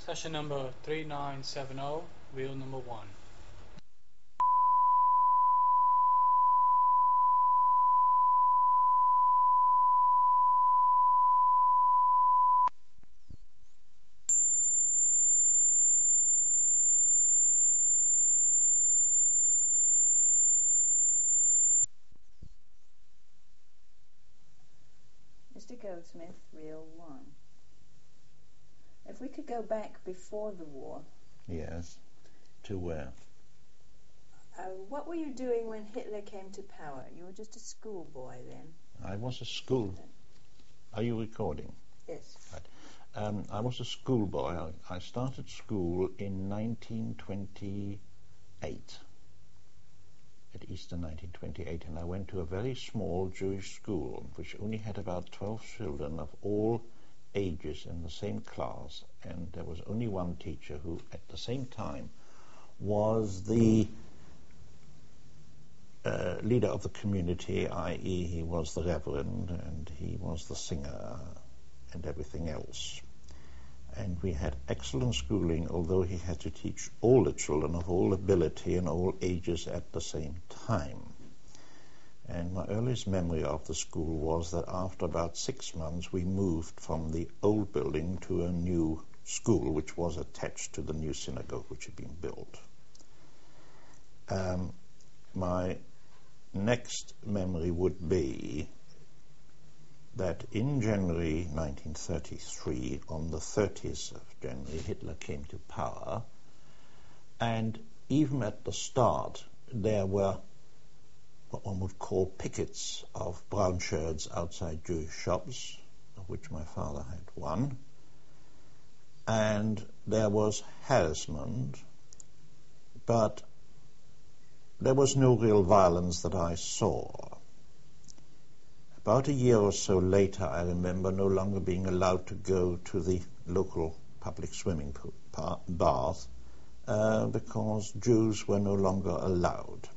Session number 3970, wheel number 1. Mr. Goldsmith, reel 1. If we could go back before the war. Yes. To where? What were you doing when Hitler came to power? You were just a schoolboy then. I was a school... Are you recording? Yes. Right. I was a schoolboy. I started school in 1928. At Easter 1928, and I went to a very small Jewish school which only had about 12 children of all ages in the same class, and there was only one teacher who at the same time was the leader of the community, i.e. he was the reverend and he was the singer and everything else. And we had excellent schooling, although he had to teach all the children of all ability and all ages at the same time. And my earliest memory of the school was that after about 6 months we moved from the old building to a new school which was attached to the new synagogue which had been built. My next memory would be that in January 1933, on the 30th of January, Hitler came to power, and even at the start there were what one would call pickets of brown shirts outside Jewish shops, of which my father had one, and there was harassment, but there was no real violence that I saw. About a year or so later, I remember no longer being allowed to go to the local public swimming pool, bath because Jews were no longer allowed.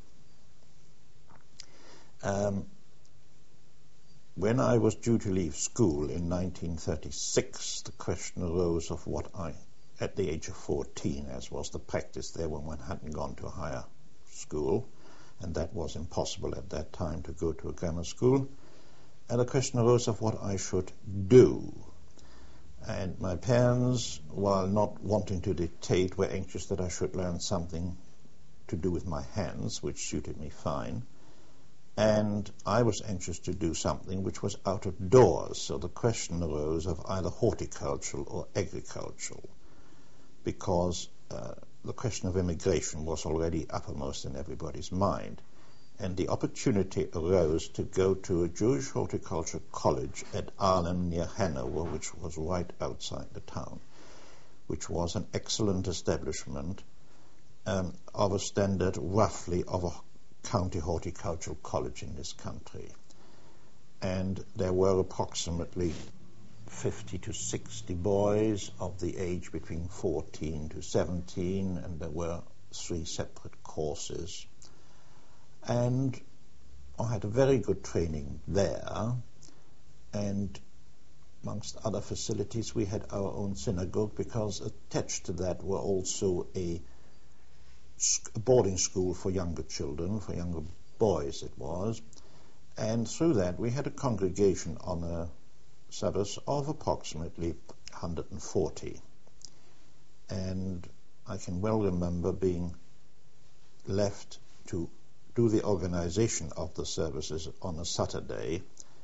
When I was due to leave school in 1936, the question arose of what I, at the age of 14, as was the practice there when one hadn't gone to a higher school, and that was impossible at that time to go to a grammar school. And the question arose of what I should do. And my parents, while not wanting to dictate, were anxious that I should learn something to do with my hands, which suited me fine. And I was anxious to do something which was out of doors, so the question arose of either horticultural or agricultural, because the question of immigration was already uppermost in everybody's mind. And the opportunity arose to go to a Jewish horticulture college at Arnhem near Hanover, which was right outside the town, which was an excellent establishment of a standard roughly of a county horticultural college in this country. And there were approximately 50 to 60 boys of the age between 14 to 17, and there were 3 separate courses. And I had a very good training there, and amongst other facilities we had our own synagogue, because attached to that were also a boarding school for younger children, for younger boys it was, and through that we had a congregation on a Sabbath of approximately 140. And I can well remember being left to do the organization of the services on a Saturday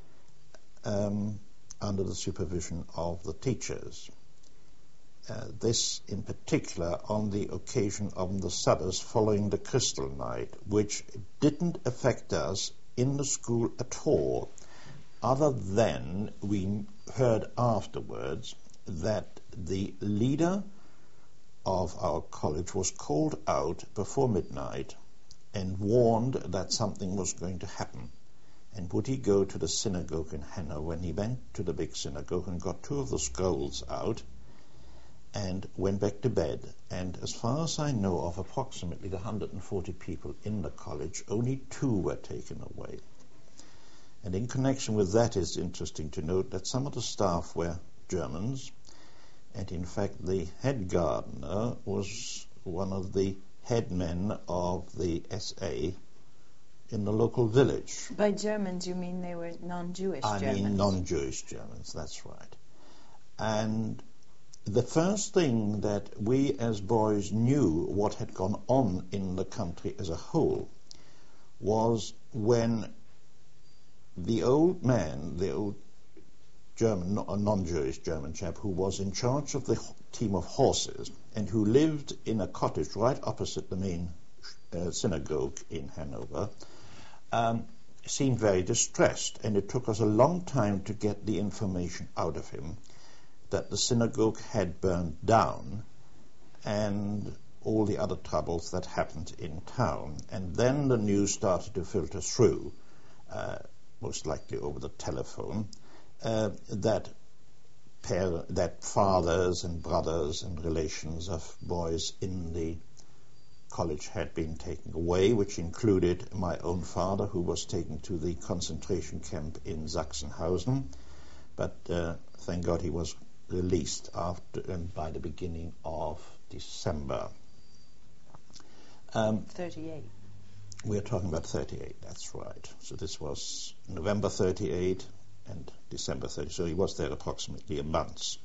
under the supervision of the teachers. This in particular on the occasion of the Sabbath following the Crystal Night, which didn't affect us in the school at all, other than we heard afterwards that the leader of our college was called out before midnight and warned that something was going to happen. And would he go to the synagogue in Hanover? When he went to the big synagogue and got 2 of the scrolls out and went back to bed. And as far as I know, of approximately the 140 people in the college, only 2 were taken away. And in connection with that, it's interesting to note that some of the staff were Germans, And in fact, the head gardener was one of the headmen of the SA in the local village. By Germans, you mean they were non-Jewish Germans? I mean non-Jewish Germans, that's right. And the first thing that we as boys knew what had gone on in the country as a whole was when the old man, the old German, non-Jewish German chap who was in charge of the team of horses and who lived in a cottage right opposite the main synagogue in Hanover, seemed very distressed, and it took us a long time to get the information out of him that the synagogue had burned down and all the other troubles that happened in town. And then the news started to filter through, most likely over the telephone, that fathers and brothers and relations of boys in the college had been taken away, which included my own father, who was taken to the concentration camp in Sachsenhausen. But thank God he was released by the beginning of December. 38. We're talking about 38, that's right. So this was November 38 and December 30, so he was there approximately a month.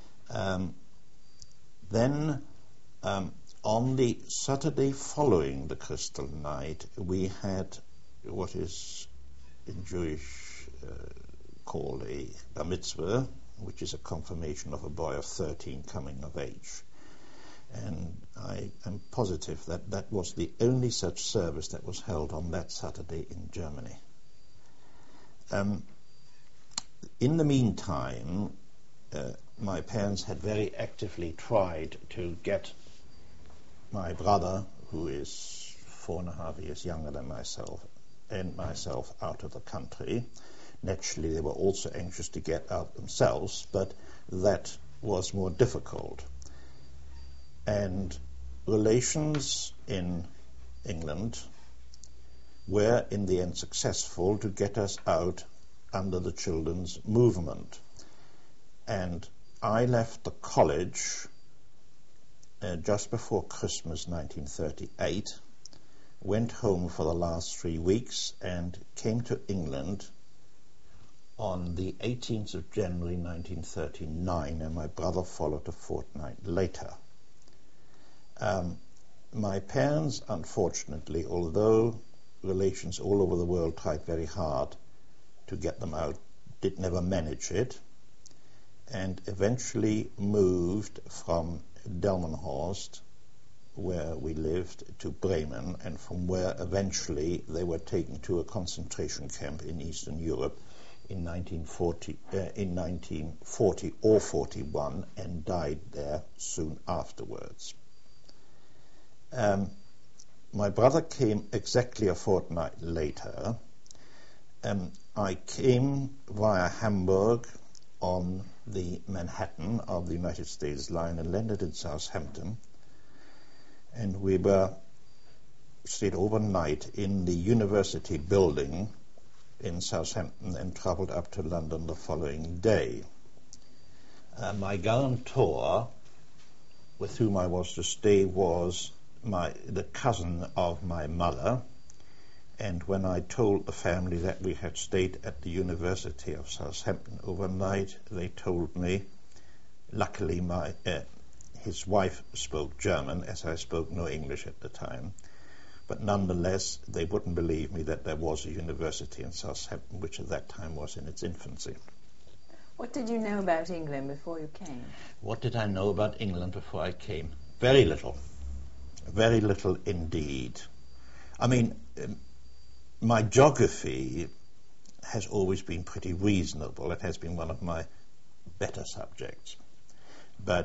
Then on the Saturday following the Crystal Night, we had what is in Jewish called a bar mitzvah, which is a confirmation of a boy of 13 coming of age. And I am positive that that was the only such service that was held on that Saturday in Germany. In the meantime, my parents had very actively tried to get my brother, who is 4.5 years younger than myself, and myself out of the country. Naturally, they were also anxious to get out themselves, but that was more difficult. And relations in England were in the end successful to get us out under the children's movement. And I left the college just before Christmas 1938, went home for the last 3 weeks and came to England on the 18th of January 1939, and my brother followed a fortnight later. My parents, unfortunately, although relations all over the world tried very hard to get them out, did never manage it, and eventually moved from Delmenhorst, where we lived, to Bremen, and from where eventually they were taken to a concentration camp in Eastern Europe in 1940 or 41, and died there soon afterwards. My brother came exactly a fortnight later. I came via Hamburg on the Manhattan of the United States line and landed in Southampton, and we stayed overnight in the university building in Southampton and travelled up to London the following day. My guarantor, with whom I was to stay, was the cousin of my mother, and when I told the family that we had stayed at the University of Southampton overnight, they told me, luckily his wife spoke German, as I spoke no English at the time, but nonetheless they wouldn't believe me that there was a university in Southampton, which at that time was in its infancy. What did you know about England before you came? What did I know about England before I came? Very little. Very little indeed. I mean, my geography has always been pretty reasonable. It has been one of my better subjects. But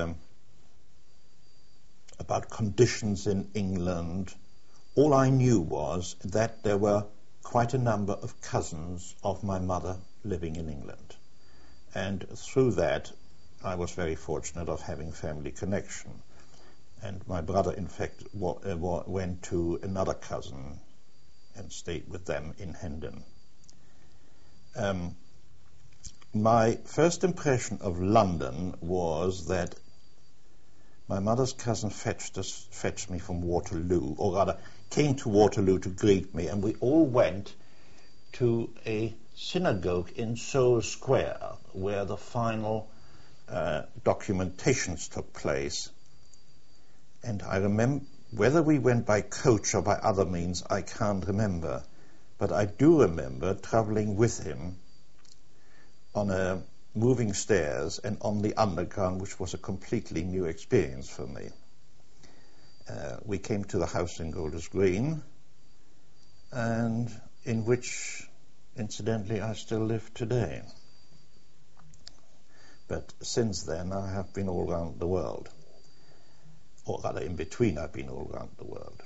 about conditions in England, all I knew was that there were quite a number of cousins of my mother living in England. And through that, I was very fortunate of having family connection. And my brother, in fact, went to another cousin and stayed with them in Hendon. my first impression of London was that my mother's cousin fetched me from Waterloo, or rather came to Waterloo to greet me, and we all went to a synagogue in Soho Square where the final documentations took place. And I remember, whether we went by coach or by other means, I can't remember, but I do remember travelling with him on a moving stairs and on the underground, which was a completely new experience for me. We came to the house in Golders Green, and in which, incidentally, I still live today. But since then, I have been all around the world. Or rather, in between, I've been all around the world.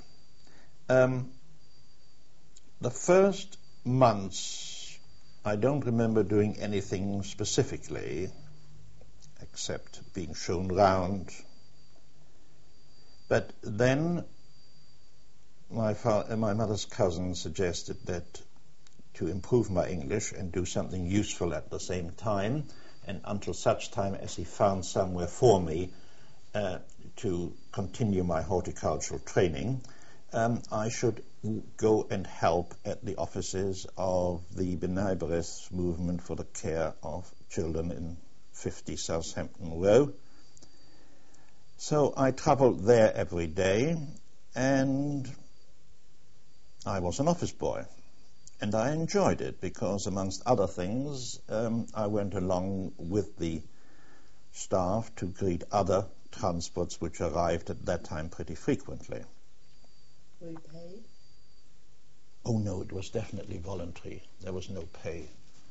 The first months, I don't remember doing anything specifically, except being shown round. But then my mother's cousin suggested that to improve my English and do something useful at the same time, and until such time as he found somewhere for me to continue my horticultural training, I should go and help at the offices of the B'nai B'rith movement for the care of children in 50 Southampton Row. So I travelled there every day, and I was an office boy. And I enjoyed it because, amongst other things, I went along with the staff to greet other transports which arrived at that time pretty frequently. Were you paid? Oh no, it was definitely voluntary. There was no pay.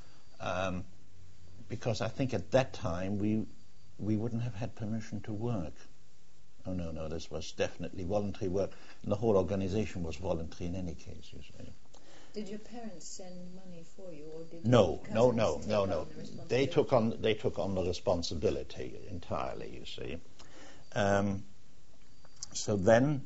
Because I think at that time we wouldn't have had permission to work. Oh no, this was definitely voluntary work, and the whole organization was voluntary in any case, you see. Did your parents send money for you, or did No. The They took on the responsibility entirely, you see. So then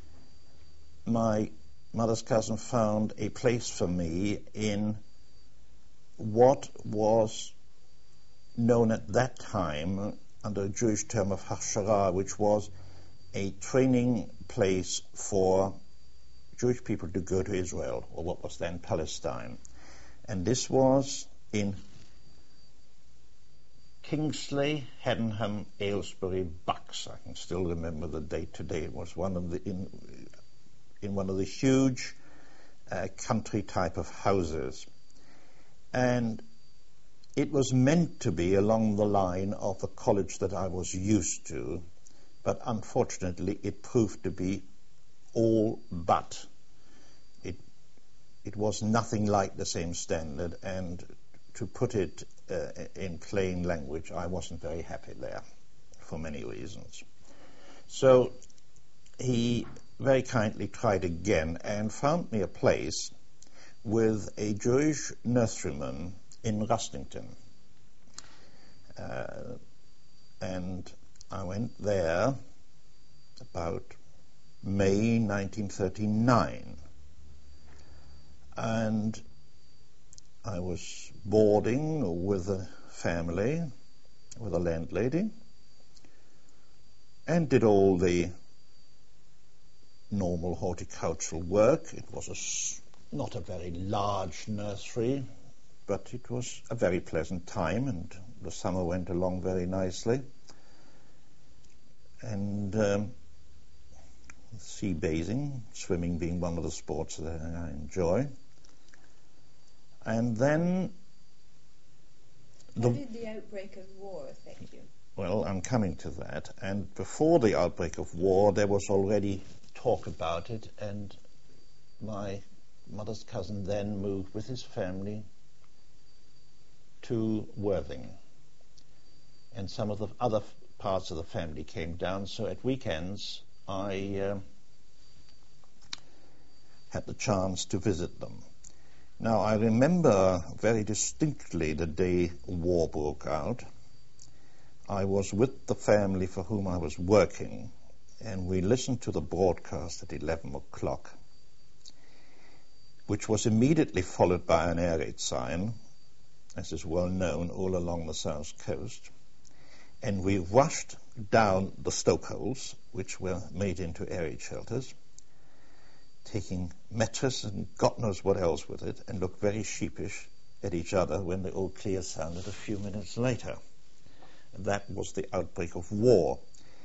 my mother's cousin found a place for me in what was known at that time under a Jewish term of Hachshara, which was a training place for Jewish people to go to Israel, or what was then Palestine. And this was in Kingsley, Haddenham, Aylesbury, Bucks. I can still remember the date today. It was one of the in one of the huge country type of houses. And it was meant to be along the line of the college that I was used to, but unfortunately it proved to be all but. It was nothing like the same standard, and to put it in plain language, I wasn't very happy there for many reasons. So he very kindly tried again and found me a place with a Jewish nurseryman in Rustington. And I went there about May 1939. And I was boarding with a family, with a landlady, and did all the normal horticultural work. It was not a very large nursery, but it was a very pleasant time, and the summer went along very nicely. And sea bathing, swimming being one of the sports that I enjoy. And then how did the outbreak of war affect you? Well, I'm coming to that. And before the outbreak of war, there was already talk about it, and my mother's cousin then moved with his family to Worthing. And some of the other parts of the family came down, so at weekends I had the chance to visit them. Now, I remember very distinctly the day war broke out. I was with the family for whom I was working, and we listened to the broadcast at 11 o'clock, which was immediately followed by an air raid sign, as is well known, all along the south coast. And we rushed down the stokeholes, which were made into air raid shelters, taking mattress and God knows what else with it, and looked very sheepish at each other when the all clear sounded a few minutes later. And that was the outbreak of war.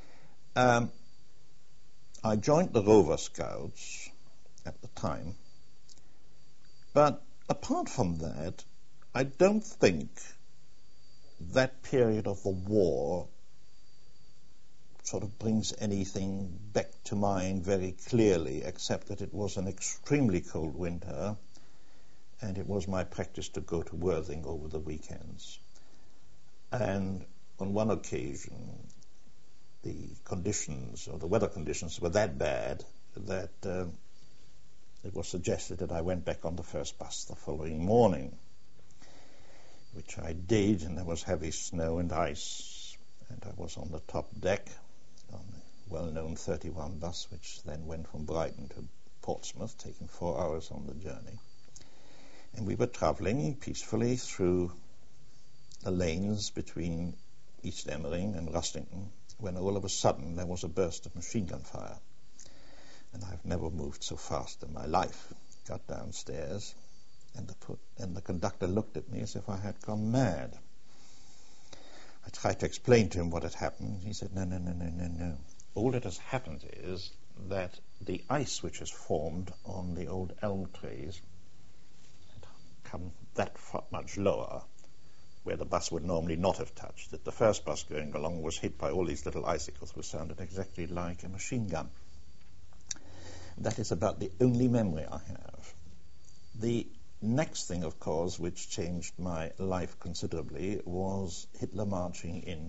I joined the Rover Scouts at the time, but apart from that, I don't think that period of the war sort of brings anything back to mind very clearly, except that it was an extremely cold winter, and it was my practice to go to Worthing over the weekends. And on one occasion, the conditions, or the weather conditions, were that bad that it was suggested that I went back on the first bus the following morning, which I did, and there was heavy snow and ice, and I was on the top deck on the well-known 31 bus, which then went from Brighton to Portsmouth, taking 4 hours on the journey. And we were travelling peacefully through the lanes between East Emmering and Rustington, when all of a sudden there was a burst of machine gun fire. And I've never moved so fast in my life. Got downstairs, and the conductor looked at me as if I had gone mad. I tried to explain to him what had happened. He said, no. All that has happened is that the ice which has formed on the old elm trees had come that much lower, where the bus would normally not have touched, that the first bus going along was hit by all these little icicles which sounded exactly like a machine gun. That is about the only memory I have. The next thing, of course, which changed my life considerably was Hitler marching in.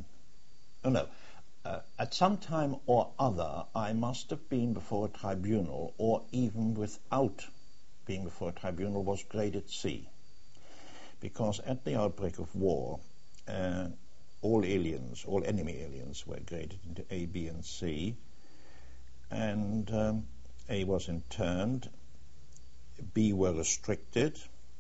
At some time or other, I must have been before a tribunal, or even without being before a tribunal, was graded C. Because at the outbreak of war, all enemy aliens were graded into A, B, and C, and A was interned, B were restricted,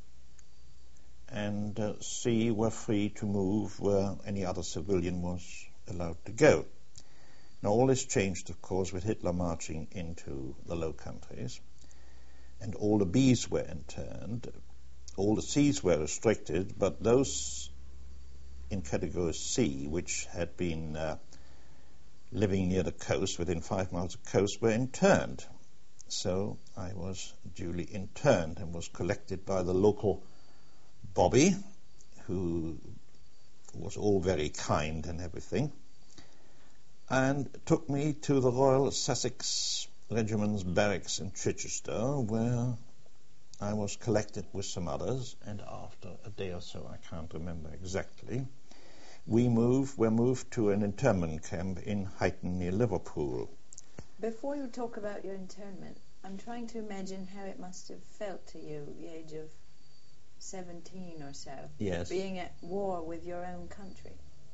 and C were free to move where any other civilian was allowed to go. Now all this changed, of course, with Hitler marching into the Low Countries, and all the Bs were interned. All the Cs were restricted, but those in category C, which had been living near the coast, within 5 miles of the coast, were interned. So I was duly interned and was collected by the local Bobby, who was all very kind and everything, and took me to the Royal Sussex Regiment's barracks in Chichester, where I was collected with some others, and after a day or so, I can't remember exactly, were moved to an internment camp in Huyton near Liverpool. Before you talk about your internment, I'm trying to imagine how it must have felt to you at the age of 17 or so, yes, being at war with your own country.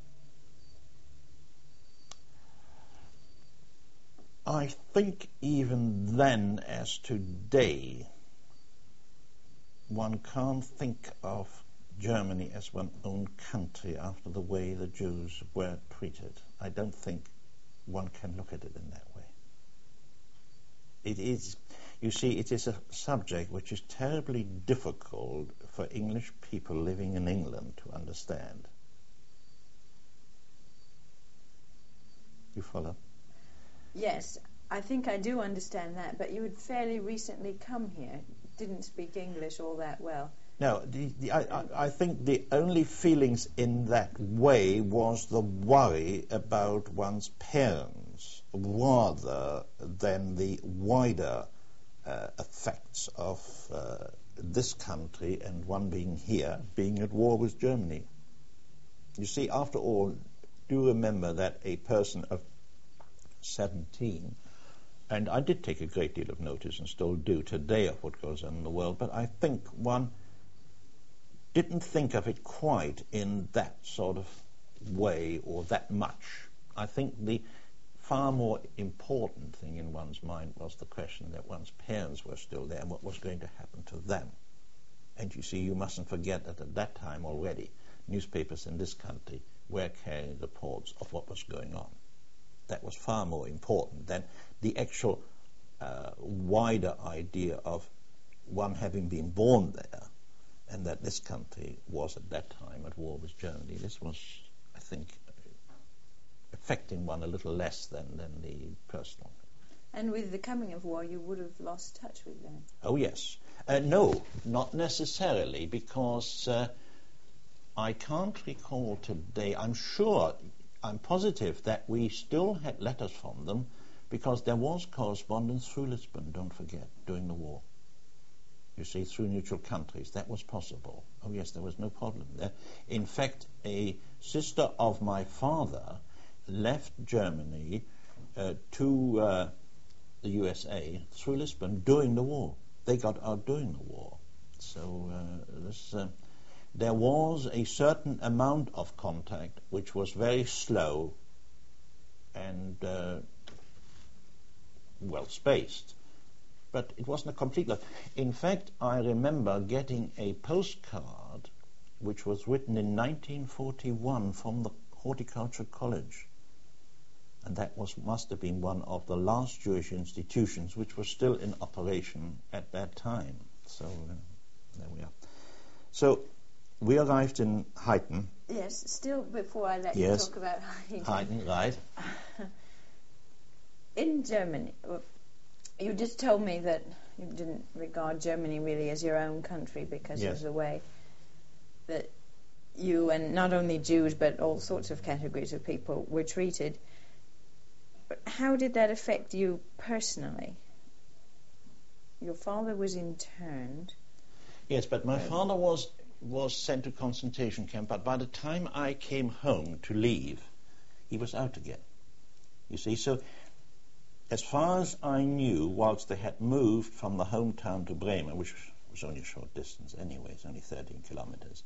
I think even then as today, one can't think of Germany as one's own country after the way the Jews were treated. I don't think one can look at it in that way. It is, you see, it is a subject which is terribly difficult for English people living in England to understand. You follow? Yes, I think I do understand that, but you had fairly recently come here, didn't speak English all that well. No, I think the only feelings in that way was the worry about one's parents rather than the wider effects of this country and one being here, being at war with Germany. You see, after all, do remember that a person of 17, and I did take a great deal of notice and still do today of what goes on in the world, but I think one didn't think of it quite in that sort of way or that much. I think the far more important thing in one's mind was the question that one's parents were still there and what was going to happen to them. And you see, you mustn't forget that at that time already, newspapers in this country were carrying reports of what was going on. That was far more important than the actual wider idea of one having been born there, and that this country was at that time at war with Germany. This was, I think, affecting one a little less than the personal. And with the coming of war, you would have lost touch with them. Oh, yes. No, not necessarily, because I can't recall today. I'm positive that we still had letters from them, because there was correspondence through Lisbon, don't forget, during the war. You see, through neutral countries, that was possible. Oh, yes, there was no problem there. In fact, a sister of my father left Germany to the USA through Lisbon during the war. They got out during the war. So there was a certain amount of contact which was very slow and well spaced. But it wasn't a complete loss. In fact, I remember getting a postcard which was written in 1941 from the Horticultural College. And that must have been one of the last Jewish institutions which was still in operation at that time. So there we are. So we arrived in Huyton. Yes, still before I let you talk about Huyton. Huyton, right. In Germany, you just told me that you didn't regard Germany really as your own country because of the way that you and not only Jews but all sorts of categories of people were treated. But how did that affect you personally? Your father was interned. Yes, but my father was sent to concentration camp, but by the time I came home to leave, he was out again. You see, so as far as I knew, whilst they had moved from the hometown to Bremen, which was only a short distance anyway, it's only 13 kilometers,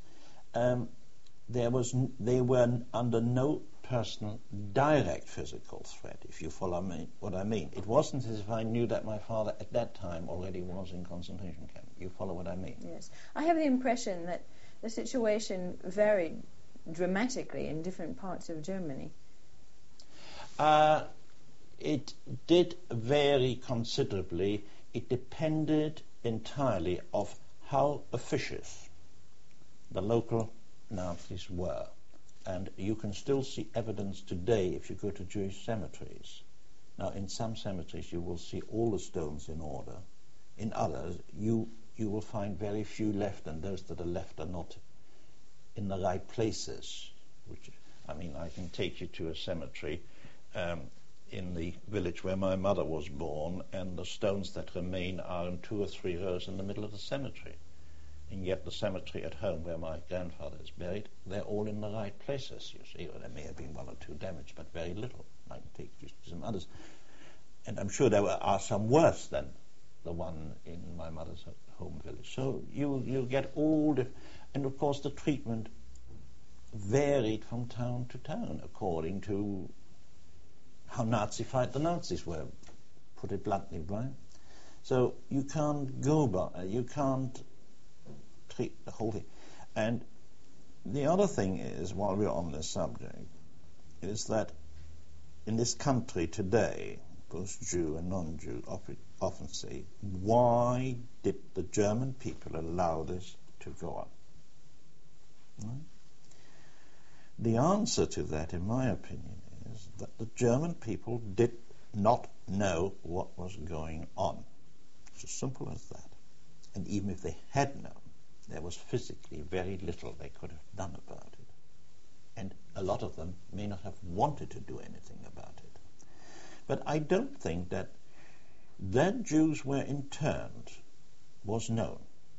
they were under no personal direct physical threat, if you follow me, what I mean. It wasn't as if I knew that my father at that time already was in concentration camp. You follow what I mean? Yes. I have the impression that the situation varied dramatically in different parts of Germany. It did vary considerably. It depended entirely of how officious the local Nazis were. And you can still see evidence today if you go to Jewish cemeteries. Now, in some cemeteries you will see all the stones in order. In others, you will find very few left, and those that are left are not in the right places. I can take you to a cemetery in the village where my mother was born, and the stones that remain are in 2 or 3 rows in the middle of the cemetery. And yet the cemetery at home where my grandfather is buried, they're all in the right places, you see. Or there may have been 1 or 2 damaged, but very little. I can take you to some others. And I'm sure there are some worse than the one in my mother's home village. So you get all the... And of course the treatment varied from town to town according to how Nazified the Nazis were, put it bluntly, right? So you can't go by, you can't treat the whole thing. And the other thing is, while we're on this subject, is that in this country today, both Jew and non-Jew often say, why did the German people allow this to go on? Right? The answer to that, in my opinion, is that the German people did not know what was going on. It's as simple as that. And even if they had known, there was physically very little they could have done about it. And a lot of them may not have wanted to do anything about it. But I don't think that Jews were interned was known.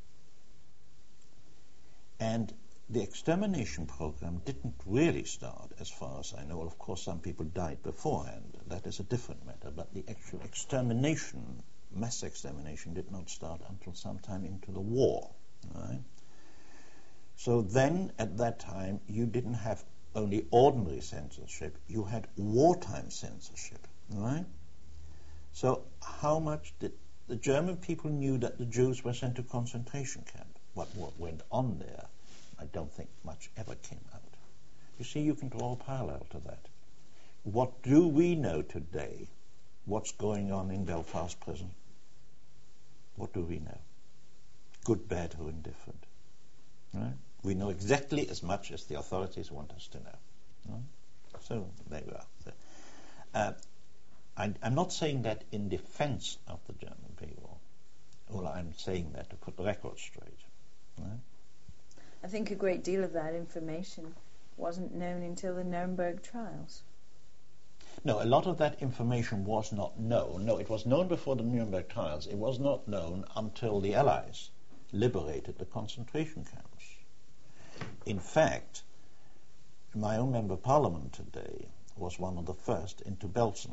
And the extermination program didn't really start, as far as I know. Of course, some people died beforehand. That is a different matter. But the actual extermination, mass extermination, did not start until sometime into the war. Right? So then, at that time, you didn't have only ordinary censorship, you had wartime censorship. Right? So how much did the German people knew that the Jews were sent to concentration camp? what went on there, I don't think much ever came out. You see, you can draw a parallel to that. What do we know today? What's going on in Belfast prison? What do we know? Good, bad, or indifferent? Right? We know exactly as much as the authorities want us to know. Right? So there you are. I'm not saying that in defense of the German people. Well, I'm saying that to put the record straight. Right? I think a great deal of that information wasn't known until the Nuremberg trials. No, a lot of that information was not known. No, it was known before the Nuremberg trials. It was not known until the Allies liberated the concentration camps. In fact, my own member of parliament today was one of the first into Belsen.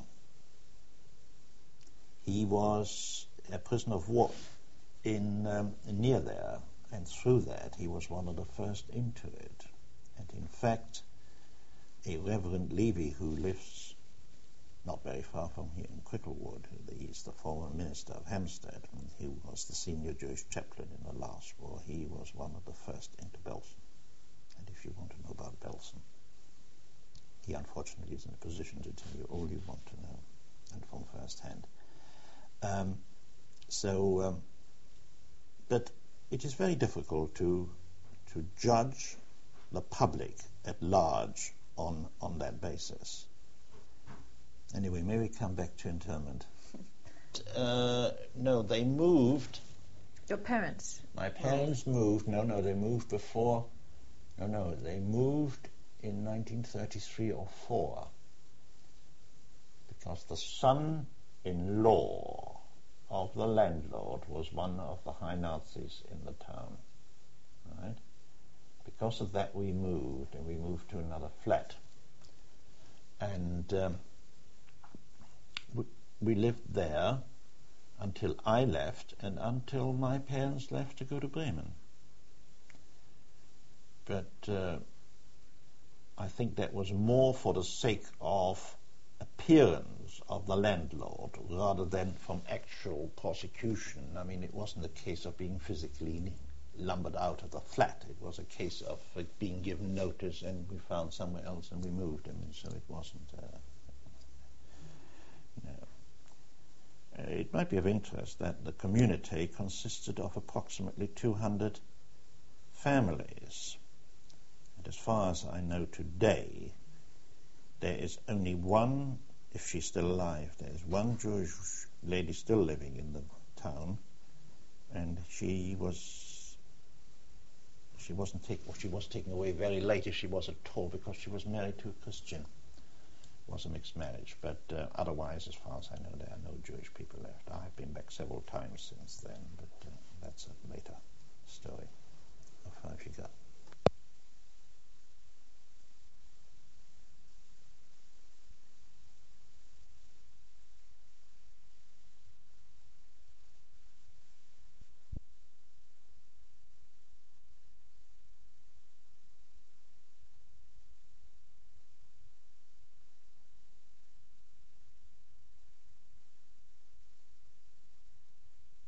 He was a prisoner of war near there, and through that he was one of the first into it. And in fact, a Reverend Levy, who lives not very far from here in Cricklewood, he's the former minister of Hampstead, and he was the senior Jewish chaplain in the last war. He was one of the first into Belsen. And if you want to know about Belsen, he unfortunately is in a position to tell you all you want to know, and from first hand. But it is very difficult to judge the public at large on that basis. Anyway, may we come back to internment? No, they moved. Your parents? My parents moved. No, they moved before. No, they moved in 1933 or 4, because the son-in-law of the landlord was one of the high Nazis in the town. Right? Because of that, we moved to another flat, and we lived there until I left and until my parents left to go to Bremen. But I think that was more for the sake of appearance of the landlord rather than from actual prosecution. I mean, it wasn't a case of being physically lumbered out of the flat. It was a case of being given notice, and we found somewhere else and we moved him, and so it wasn't... it might be of interest that the community consisted of approximately 200 families. And as far as I know today, there is only one, if she's still alive, there is one Jewish lady still living in the town, and she was taken away very late, if she was at all, because she was married to a Christian. It was a mixed marriage, but otherwise, as far as I know, there are no Jewish people left. I've been back several times since then, but that's a later story. How far have you got?